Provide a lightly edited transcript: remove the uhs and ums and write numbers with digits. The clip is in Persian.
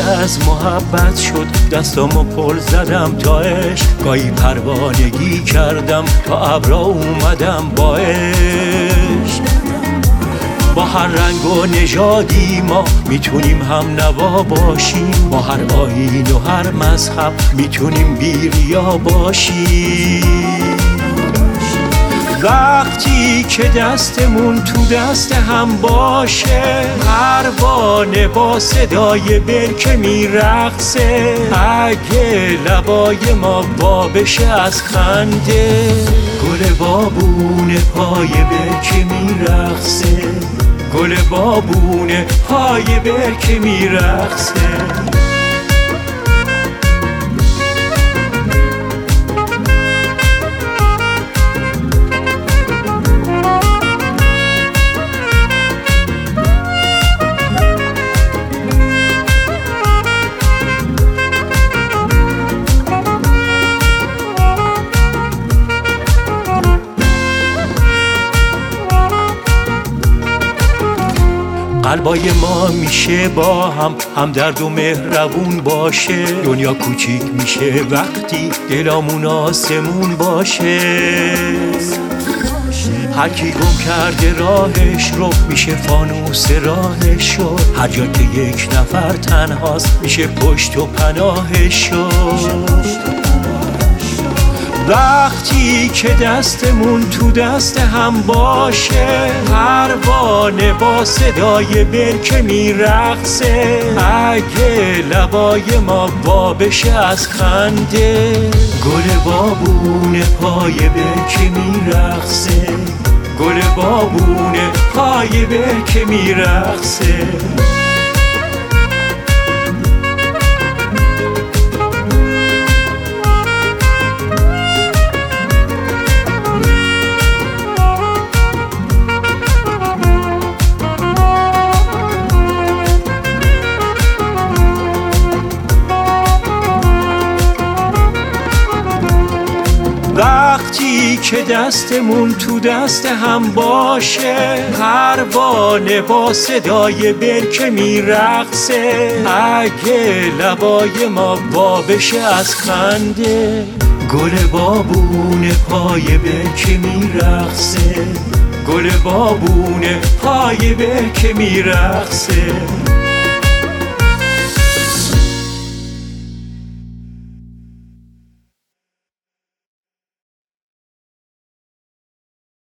از محبت شد، دستامو پل زدم تا عشق، گاهی پروانگی کردم تا ابرا اومدم با عشق. با هر رنگ و نژادی ما میتونیم هم نوا باشیم، با هر آیین و هر مذهب میتونیم بی‌ریا باشیم. وقتی که دستمون تو دست هم باشه، پروانه با صدای برکه میرقصه، اگه لبای ما وا بشه از خنده، گل بابونه پای برکه میرقصه، گل بابونه پای برکه میرقصه. قلبای ما میشه با هم درد و مهربون باشه، دنیا کوچیک میشه وقتی دلامون آسمون باشه. هر کی گم کرده راهش رو میشه فانوس راهش شد، هر جا که یک نفر تنهاست میشه پشت و پناهش شد. وقتی که دستمون تو دست هم باشه، پروانه با صدای برکه میرقصه، اگه لبای ما وا بشه از خنده، گل بابونه پای برکه میرقصه، گل بابونه پای برکه میرقصه. وقتی که دستمون تو دست هم باشه، پروانه با صدای برکه میرقصه، اگه لبای ما وا بشه از خنده، گل بابونه پای برکه میرقصه، گل بابونه پای برکه میرقصه.